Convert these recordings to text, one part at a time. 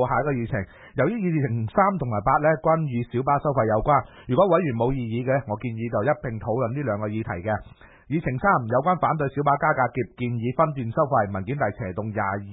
下一個議程。由於議程3同埋8呢均與小巴收費有關，如果委員冇異議嘅，我建議就一併討論呢兩個議題嘅。議程3有關反對小巴加價及建議分段收費，文件第斜洞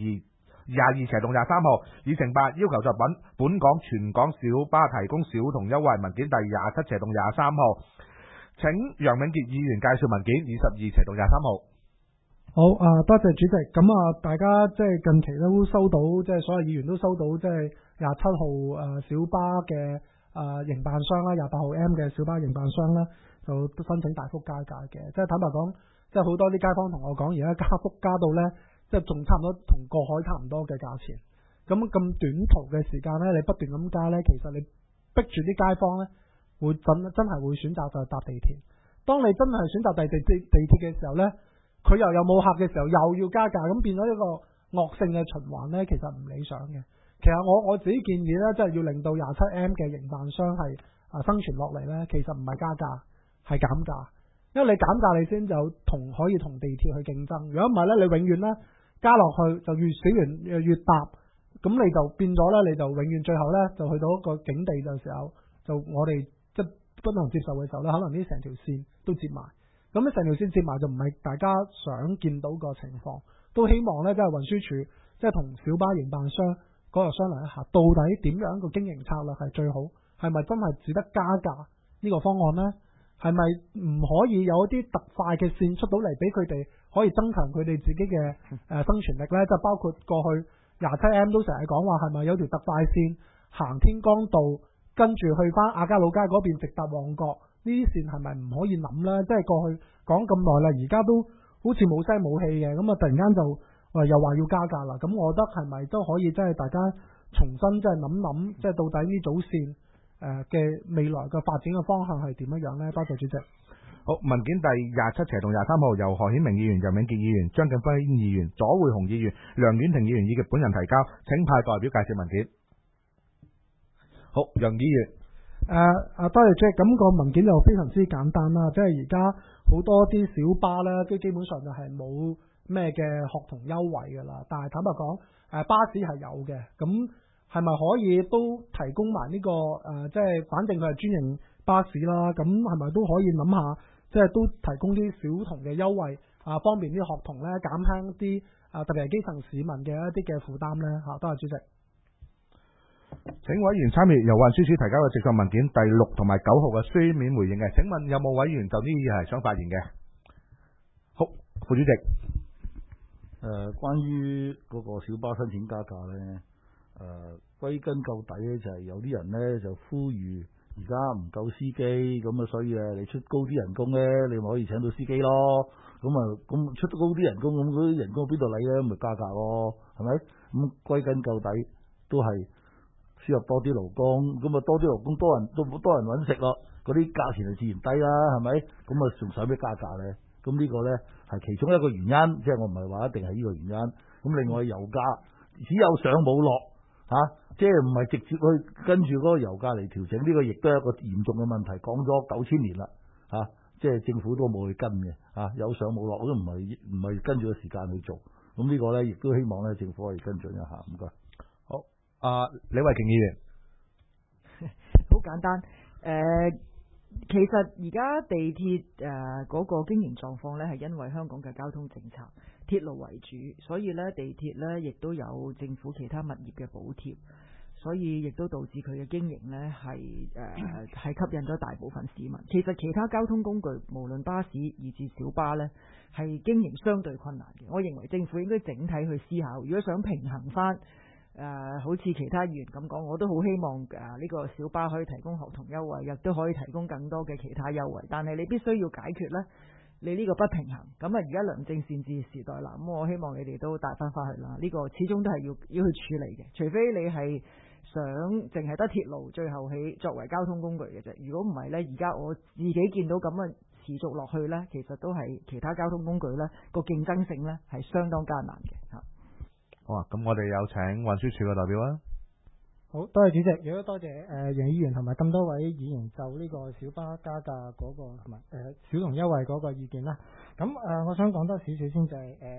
22/23號。議程8要求就本港全港小巴提供小童優惠，文件第27/23號。請楊永傑議員介紹文件22/23號。 好多謝主席。咁大家即係近期都收到，即係所有議員都收到，即係27號小巴嘅營辦商啦，28號 M 嘅小巴營辦商啦，就申請大幅加價嘅。即係坦白講，即係好多啲街坊同我講，而家加幅加到呢，即係仲差唔多同過海差唔多嘅價錢。咁短途嘅時間呢，你不斷咁加呢，其實你逼住啲街坊呢，會真係會選擇就係搭地鐵。當你真係選擇地鐵嘅時候呢，佢又有冇客嘅時候又要加價，咁變咗一個惡性嘅循環呢，其實唔理想嘅。其實我自己建議呢，即係要令到27M 嘅營辦商係生存落嚟呢，其實唔係加價，係減價。因為你減價，你先就可以同地鐵去競爭。如果唔係呢，你永遠呢加落去就越少人越搭，咁你就變咗呢，你就永遠最後呢就去到一個境地嘅時候，就我哋即係不能接受嘅時候呢，可能呢成條線都接埋。咁呢成條線接埋就唔係大家想見到個情況，都希望呢，即係運輸署即係同小巴營辦商嗰度商量一下，到底點樣個經營策略係最好？係咪真係只得加價呢個方案呢？係咪唔可以有一啲特快嘅線出到嚟，俾佢哋可以增強佢哋自己嘅生存力呢？即係包括過去27M 都成日講話，係咪有條特快線行天光道，跟住去翻亞皆老街嗰邊直達旺角？呢啲線係咪唔可以諗呢？即係過去講咁耐啦，而家都好似冇聲冇氣嘅，咁突然間就又話要加價啦。咁我覺得係咪都可以即係大家重新即係諗諗，即係到底呢組線嘅未來嘅發展嘅方向係點樣呢？多謝主席。 好，文件第27/23號由何顯明議員、楊永傑議員、張景輝議員、左會雄議員、梁婉婷議員以及本人提交，請派代表介紹文件。好，楊議員。 多謝主席。咁個文件就非常之簡單啦，即係而家好多啲小巴咧，都基本上就係冇咩嘅學童優惠噶啦。但係坦白講，巴士係有嘅。咁係咪可以都提供埋呢個即係反正佢係專營巴士啦，咁係咪都可以諗下，即係都提供啲小童嘅優惠方便啲學童咧，減輕啲特別係基層市民嘅一啲嘅負擔咧嚇。多謝主席。 請委員參閱由運輸署提交嘅直屬文件第6同埋9號嘅書面回應嘅。請問有冇委員就呢議題想發言嘅？好，副主席。 關於嗰個小巴申請加價呢，歸根究底呢，就係有啲人呢就呼籲而家唔夠司機，咁所以你出高啲人工呢，你咪可以請到司機咯。咁出高啲人工，咁嗰啲人工邊度嚟呢？咪加價咯，係咪？咁歸根究底都係輸入多啲勞工，咁多啲勞工多人揾食咯，嗰啲價錢就自然低啦，係咪？咁仲使咩加價呢？咁呢個呢係其中一個原因，即係我唔係話一定係呢個原因。咁另外油價只有上冇落即係唔係直接去跟住嗰個油價嚟調整，呢個亦都係一個嚴重嘅問題。講咗9000年啦，即係政府都冇去跟嘅，有上冇落，都唔係跟住個時間去做。咁呢個呢，亦都希望呢政府可以跟進一下。唔該。 李慧瓊議員。 好簡單，其實而家地鐵嗰個經營狀況呢，係因為香港嘅交通政策，鐵路為主，所以呢地鐵呢亦都有政府其他物業嘅補貼，所以亦都導致佢嘅經營呢係吸引咗大部分市民。其實其他交通工具，無論巴士以至小巴呢，係經營相對困難嘅。我認為政府應該整體去思考，如果想平衡翻。好似其他議員咁講，我都好希望呢個小巴可以提供學童優惠，亦都可以提供更多嘅其他優惠。但係你必須要解決呢，你呢個不平衡。咁而家良政善治時代啦，咁我希望你哋都帶翻翻去啦。呢個始終都係要去處理嘅，除非你係想淨係得鐵路最後起作為交通工具嘅啫。如果唔係呢，而家我自己見到咁嘅持續落去呢，其實都係其他交通工具呢個競爭性呢係相當艱難嘅嚇。 好啊，咁我哋有請運輸署嘅代表啊。 好多謝主席，亦都多謝楊議員同埋咁多位議員就呢個小巴加價嗰個同埋小童優惠嗰個意見啦。咁我想講多少少先，就係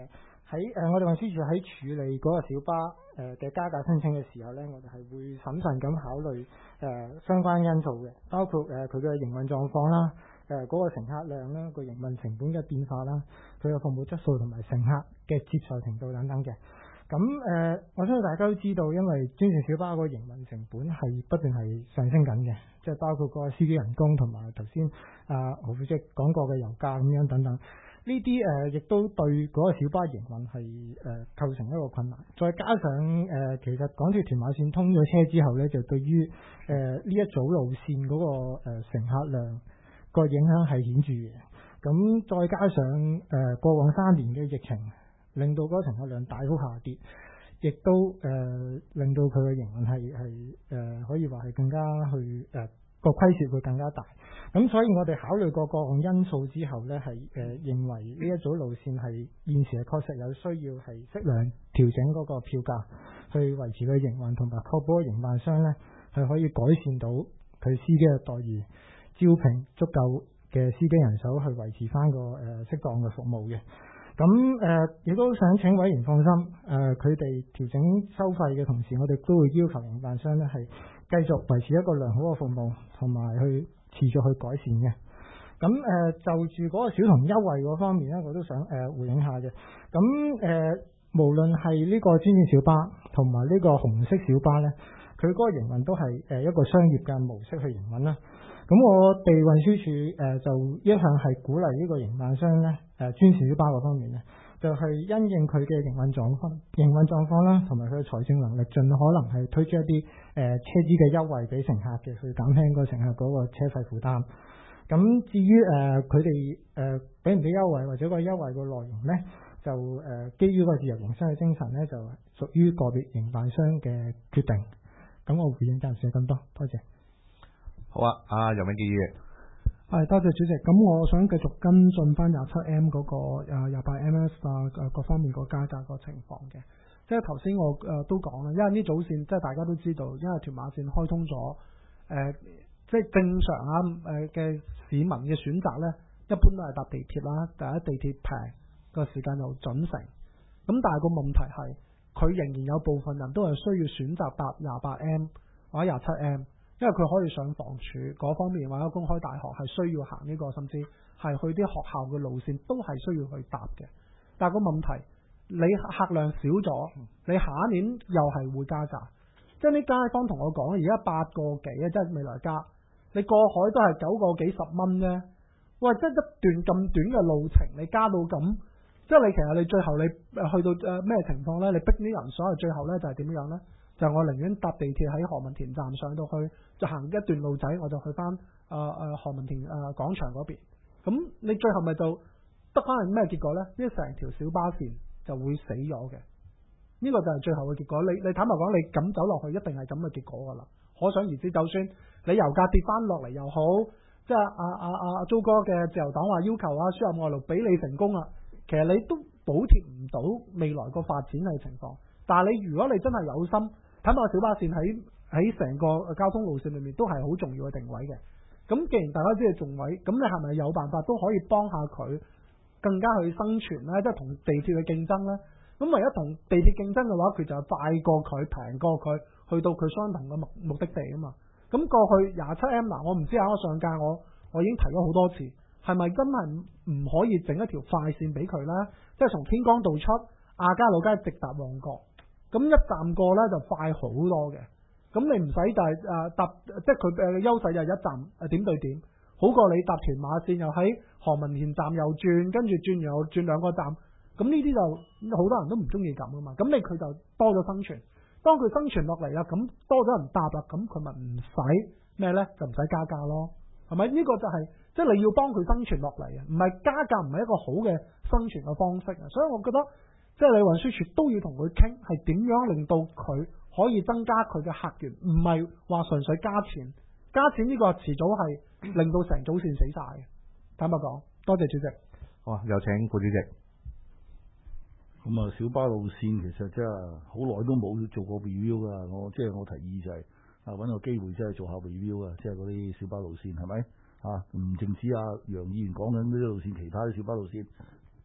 喺我哋運輸署喺處理嗰個小巴嘅加價申請嘅時候咧，我哋係會審慎咁考慮相關因素嘅，包括佢嘅營運狀況啦，嗰個乘客量啦，個營運成本嘅變化啦，佢嘅服務質素同埋乘客嘅接受程度等等嘅。咁我相信大家都知道，因為專線小巴個營運成本係不斷係上升緊嘅，即係包括個司機人工同埋頭先何副主席講過嘅油價咁樣等等，呢啲亦都對嗰個小巴營運係構成一個困難。再加上其實港鐵屯馬線通咗車之後咧，就對於呢一組路線嗰個乘客量個影響係顯著嘅。咁再加上過往3年嘅疫情，令到嗰個乘客量大幅下跌，亦都令到佢嘅營運係可以話係更加去個虧蝕會更加大。咁所以我哋考慮過各項因素之後呢，係認為呢一組路線係現時係確實有需要係適量調整嗰個票價，去維持佢營運，同埋確保營辦商呢係可以改善到佢司機嘅待遇，招聘足夠嘅司機人手去維持翻個適當嘅服務嘅。咁亦都想請委員放心，佢哋調整收費嘅同時，我哋都會要求營辦商咧係繼續維持一個良好嘅服務，同埋去持續去改善嘅。咁就住嗰個小童優惠嗰方面咧，我都想回應下嘅。咁無論係呢個專線小巴同埋呢個紅色小巴咧，佢嗰個營運都係一個商業嘅模式去營運啦。咁我哋運輸署就一向係鼓勵呢個營辦商咧，專線小巴嗰方面咧，就係因應佢嘅營運狀況啦，同埋佢嘅財政能力，盡可能係推出一啲車資嘅優惠俾乘客嘅，去減輕個乘客嗰個車費負擔。咁至於佢哋俾唔俾優惠或者個優惠個內容咧，就基於個自由營商嘅精神咧，就屬於個別營辦商嘅決定。咁我回應暫時係咁多，多謝。 好啊，阿楊永杰議員。 係，多謝主席。咁我想繼續跟進翻27M 嗰個28MS 各方面個加價個情況嘅。即係頭先我都講啦，因為呢組線即係大家都知道，因為屯馬線開通咗，即係正常嘅市民嘅選擇咧，一般都係搭地鐵啦。第一，地鐵平，個時間又準成。咁但係個問題係，佢仍然有部分人都係需要選擇搭28M 或者27M。因為佢可以上房署嗰方面或者公開大學係需要行呢個，甚至係去啲學校嘅路線都係需要去搭嘅。但係個問題，你客量少咗，你下一年又係會加價。即係啲街坊同我講，而家8個幾啊，即係未來加，你過海都係9個幾10蚊啫。喂，即係一段咁短嘅路程，你加到咁，即係你其實你最後你去到咩情況呢？你逼啲人，所以最後呢就係點樣呢？就我寧願搭地鐵喺何文田站上到去，就行一段路仔，我就去翻何文田廣場嗰邊。咁你最後咪就得翻係咩結果呢？呢成條小巴線就會死咗嘅。呢個就係最後嘅結果。你坦白講，你咁走落去，一定係咁嘅結果噶啦。可想而知，就算你油價跌翻落嚟又好，即係阿租哥嘅自由黨話要求輸入外勞俾你成功啦，其實你都補貼唔到未來個發展嘅情況。但係你如果你真係有心，坦白小巴線喺成個交通路線裏面都係好重要嘅定位嘅。咁既然大家知道重位，咁你係咪有辦法都可以幫下佢更加去生存呢？即係同地鐵嘅競爭呢？咁唯一同地鐵競爭嘅話，佢就快過佢，平過佢，去到佢相同嘅目的地啊嘛。咁過去27M 嗱，我唔知我上屆我已經提咗好多次，係咪真係唔可以整一條快線俾佢呢？即係從天光道出亞皆老街直達旺角。咁一站過咧就快好多嘅，咁你唔使搭，即係佢嘅優勢就係一站點對點，好過你搭屯馬線又喺何文田站又轉，跟住轉完又轉2個站，咁呢啲就好多人都唔中意咁噶嘛，咁佢就多咗生存，當佢生存落嚟啦，咁多咗人搭啦，咁佢咪唔使咩咧，就唔使加價咯，係咪？呢個就係即係你要幫佢生存落嚟啊，唔係加價唔係一個好嘅生存嘅方式啊，所以我覺得。即係你運輸署都要同佢傾，係點樣令到佢可以增加佢嘅客源，唔係話純粹加錢。加錢呢個遲早係令到成組線死晒嘅。坦白講，多謝主席。 好，有請副主席。 咁小巴路線其實真係好耐都冇做過 review 噶，我提議就係揾個機會真係做下 review 啊，即係嗰啲小巴路線係咪？唔淨止楊議員講緊呢啲路線，其他啲小巴路線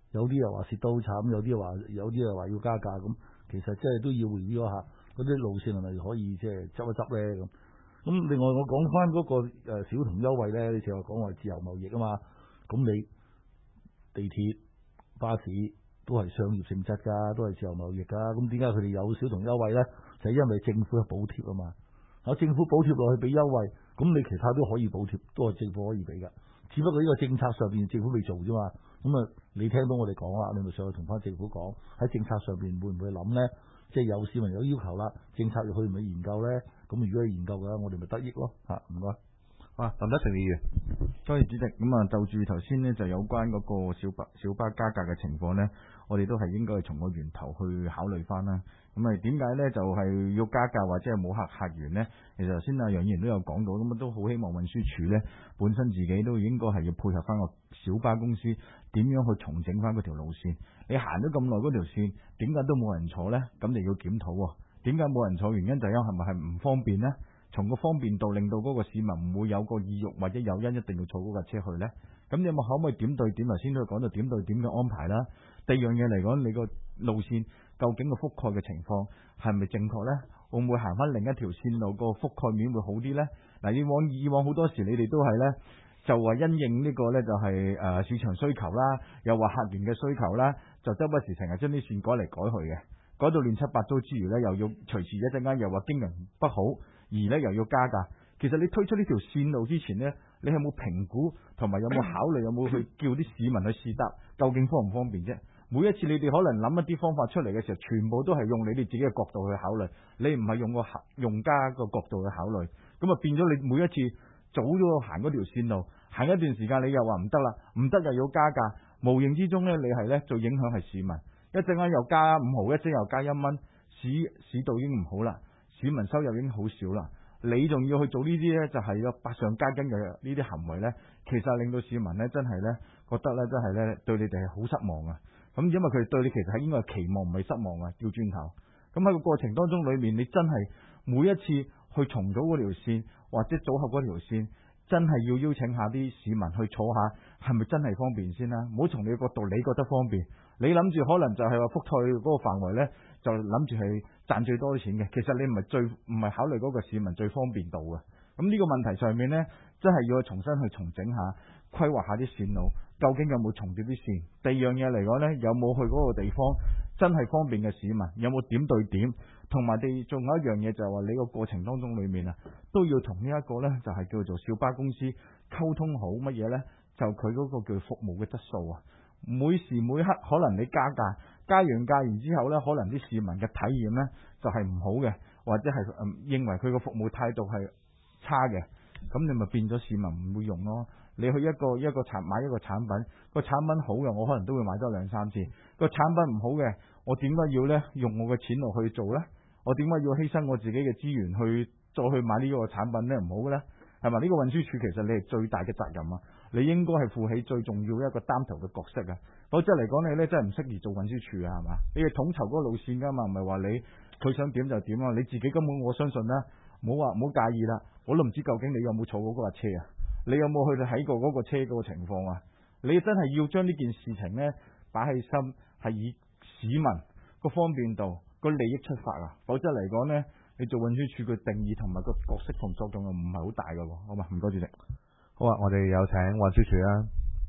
有啲又話蝕得好慘，有啲又話要加價咁，其實即係都要回憶一下嗰啲路線係咪可以即係執一執咧咁。咁另外我講翻嗰個小童優惠咧，你成日講話自由貿易啊嘛，咁你地鐵、巴士都係商業性質㗎，都係自由貿易㗎，咁點解佢哋有小童優惠咧？就係因為政府嘅補貼啊嘛，政府補貼落去俾優惠，咁你其他都可以補貼，都係政府可以俾㗎。只不過呢個政策上邊政府未做啫嘛，咁你聽到我哋講啦，你咪上去同翻政府講喺政策上邊會唔會諗咧？即係有市民有要求啦，政策要去唔去研究咧？咁如果係研究嘅話，我哋咪得益咯嚇，唔該。 鄧德成議員， 多謝主席。咁就住頭先呢，就有關嗰個小巴加價嘅情況呢，我哋都係應該從個源頭去考慮翻啦。咁點解呢？就係要加價或者係冇客源呢？其實頭先楊議員都有講到，咁都好希望運輸署呢本身自己都應該係要配合翻個小巴公司點樣去重整翻嗰條路線。你行咗咁耐嗰條線，點解都冇人坐呢？咁就要檢討喎。點解冇人坐？原因就係係咪唔方便呢？從個方便度令到嗰個市民唔會有個意欲或者誘因一定要坐嗰架車去呢？咁你有冇可唔可以點對點？頭先都講到點對點嘅安排啦。第二樣嘢嚟講，你個路線究竟個覆蓋嘅情況係咪正確呢？會唔會行翻另一條線路個覆蓋面會好啲呢？嗱，以往好多時你哋都係呢，就話因應呢個呢，就係市場需求啦，又話客源嘅需求啦，就周不時成日將啲線改嚟改去嘅，改到亂七八糟之餘呢，又要隨時一陣間又話經營不好。而咧又要加價，其實你推出呢條線路之前呢，你有冇評估同埋有冇考慮，有冇去叫啲市民去試搭，究竟方唔方便啫？每一次你哋可能諗一啲方法出嚟嘅時候，全部都係用你哋自己嘅角度去考慮，你唔係用個用家個角度去考慮，咁啊變咗你每一次早咗行嗰條線路，行一段時間你又話唔得啦，唔得又要加價，無形之中呢，你係呢最影響係市民，一陣間又加5毫，一陣又加1蚊，市道已經唔好啦。市民收入已經好少啦，你仲要去做呢啲呢，就係有百上加斤嘅呢啲行為呢，其實令到市民呢真係呢覺得呢真係呢對你哋係好失望啊！咁因為佢哋對你其實係應該係期望唔係失望啊，調轉頭。咁喺個過程當中裏面，你真係每一次去重組嗰條線或者組合嗰條線，真係要邀請下啲市民去坐下，係咪真係方便先啦？唔好從你嘅角度，你覺得方便，你諗住可能就係話覆蓋嗰個範圍呢，就諗住係賺最多錢嘅。其實你唔係考慮嗰個市民最方便度嘅。咁呢個問題上面呢，真係要重新去重整下，規劃下啲線路，究竟有冇重疊啲線？第二樣嘢嚟講呢，有冇去嗰個地方真係方便嘅市民？有冇點對點？同埋地仲有一樣嘢就係話，你個過程當中裏面啊，都要同呢一個呢，就係叫做小巴公司溝通好乜嘢呢？就佢嗰個叫服務嘅質素啊。每時每刻可能你加完價然之後呢，可能啲市民嘅體驗呢就係唔好嘅，或者係認為佢個服務態度係差嘅，咁你咪變咗市民唔會用咯。你去買一個產品，個產品好嘅，我可能都會買多2-3次。個產品唔好嘅，我點解要呢用我嘅錢落去做呢？我點解要犧牲我自己嘅資源再去買呢個產品呢？唔好嘅呢？係咪？呢個運輸署其實你係最大嘅責任啊！你應該係負起最重要一個擔頭嘅角色啊！否則嚟講，你呢真係唔適宜做運輸署啊，係嘛？你係統籌嗰個路線噶嘛，唔係話佢想點就點啊！你自己根本我相信呢，唔好介意啦，我都唔知究竟你有冇坐過嗰架車啊？你有冇去睇過嗰個車嗰個情況啊？你真係要將呢件事情呢擺喺心，係以市民個方便度、個利益出發啊！否則嚟講呢，你做運輸署嘅定義同埋個角色同作用又唔係好大噶喎，好嘛？唔該主席。 好啊，我哋有請運輸署啦。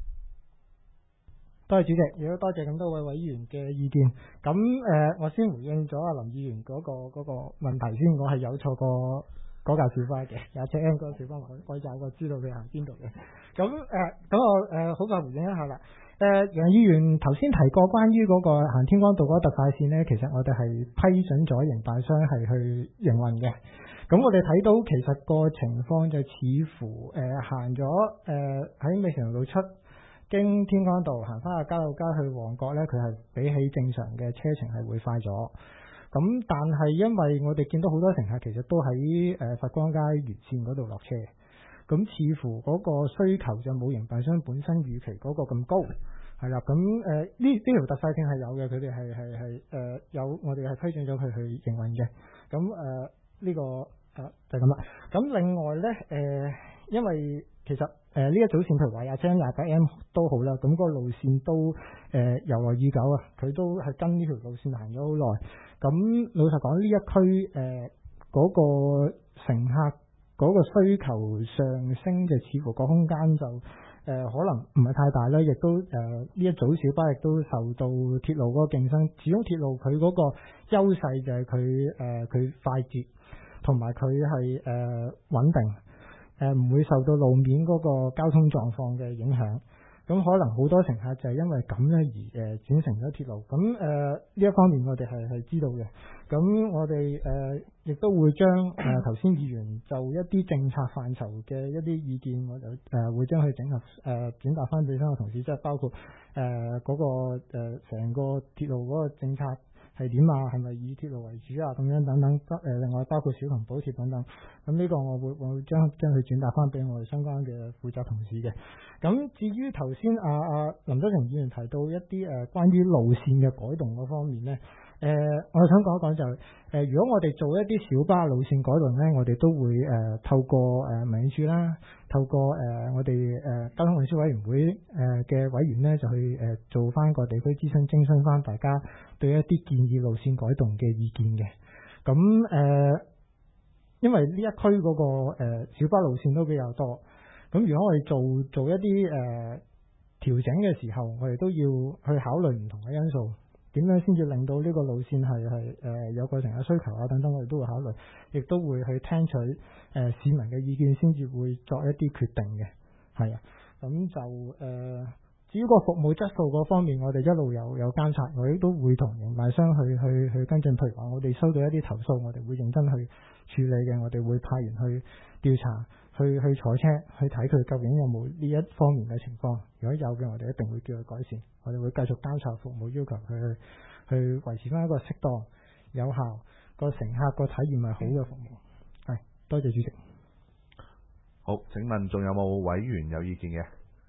多謝主席，亦都多謝咁多位委員嘅意見。咁我先回應咗阿林議員嗰個問題先，我係有錯過嗰架小巴嘅，有車 M 嗰個小巴我就知道佢行邊度嘅。咁我好快回應一下啦。楊議員頭先提過關於嗰個行天光道嗰個特快線呢，其實我哋係批准咗營辦商係去營運嘅。咁我哋睇到其實個情況就似乎行咗喺美城路出經天光道行翻去加路街去旺角呢，佢係比起正常嘅車程係會快咗。咁但係因為我哋見到好多乘客其實都喺佛光街沿線嗰度落車，咁似乎嗰個需求就冇營辦商本身預期嗰個咁高，係啦。咁呢條特快線係有嘅，佢哋係有，我哋係批准咗佢去營運嘅。咁呢個就係咁啦。咁另外呢，因為其實呢一組線，譬如話27M、28M都好啦，咁個路線都由來已久啊，佢都係跟呢條路線行咗好耐。咁老實講，呢一區嗰個乘客嗰個需求上升嘅，似乎個空間就可能唔係太大啦，亦都呢一組小巴亦都受到鐵路嗰個競爭。始終鐵路佢嗰個優勢就係佢快捷，同埋佢係穩定，唔會受到路面嗰個交通狀況嘅影響。咁可能好多乘客就係因為咁咧而轉乘咗鐵路。咁呢一方面我哋係知道嘅。咁我哋亦都會將頭先議員就一啲政策範疇嘅一啲意見，我就會將佢整合轉達翻俾三個同事，即係包括嗰個成個鐵路嗰個政策係點啊？係咪以鐵路為主啊？咁樣等等，另外包括小童補貼等等。咁呢個我會將佢轉達翻俾我哋相關嘅負責同事嘅。咁至於頭先林德成議員提到一啲關於路線嘅改動嗰方面咧，我想講一講就係如果我哋做一啲小巴路線改動咧，我哋都會透過民政處啦，透過我哋交通運輸委員會嘅委員咧，就去做翻個地區諮詢翻大家對一啲建議路線改動嘅意見嘅。咁因為呢一區嗰個小巴路線都比較多，咁如果我哋做一啲調整嘅時候，我哋都要去考慮唔同嘅因素，點樣先至令到呢個路線係有個乘客需求啊等等，我哋都會考慮，亦都會去聽取市民嘅意見，先至會作一啲決定嘅。係啊，咁就至於個服務質素嗰方面，我哋一路有監察，我亦都會同營辦商去跟進。譬如話，我哋收到一啲投訴，我哋會認真去處理嘅，我哋會派員去調查，去坐車去睇佢究竟有冇呢一方面嘅情況。如果有嘅，我哋一定會叫佢改善。我哋會繼續監察服務要求，去維持翻一個適當、有效個乘客個體驗係好嘅服務。係，多謝主席。 好，請問仲有冇委員有意見嘅？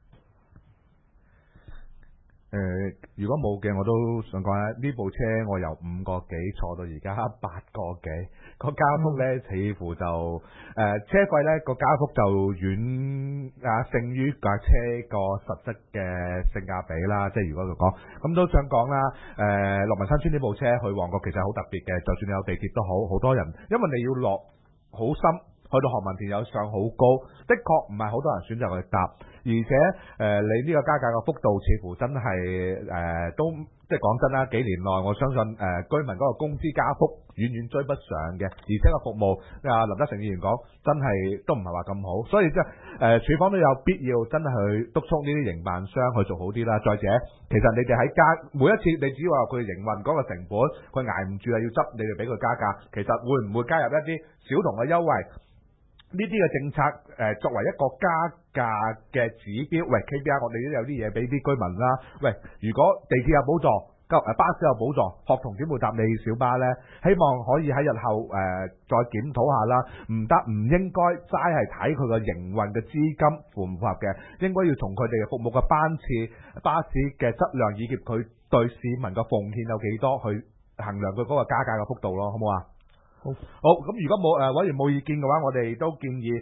如果冇嘅，我都想講呢部車我由5個幾坐到而家8個幾，個加幅呢似乎就車費呢個加幅就遠勝於架車個實質嘅性價比啦。即係如果佢講，咁都想講啦。樂民山村呢部車去旺角其實好特別嘅，就算你有地鐵都好，好多人因為你要落好深。去到何文田有上好高，的確唔係好多人選擇去搭，而且你呢個加價嘅幅度似乎真係都即係講真啦，幾年內我相信居民嗰個工資加幅遠遠追不上嘅，而且個服務林德成議員講真係都唔係話咁好，所以即係署方都有必要真係去督促呢啲營辦商去做好啲啦。再者，其實你哋喺每一次你只要話佢營運嗰個成本佢捱唔住啊，要執你哋俾佢加價，其實會唔會加入一啲小童嘅優惠？呢啲嘅政策作為一個加價嘅指標，喂 KPI 我哋都有啲嘢俾啲居民啦。喂，如果地鐵有補助，巴士有補助，學童點會搭你小巴呢？希望可以喺日後再檢討下啦。唔應該齋係睇佢個營運嘅資金符唔符合嘅，應該要從佢哋嘅服務嘅班次、巴士嘅質量以及佢對市民嘅奉獻有幾多去衡量佢嗰個加價嘅幅度咯，好唔好啊？好，咁如果冇委員冇意見嘅話，我哋都建議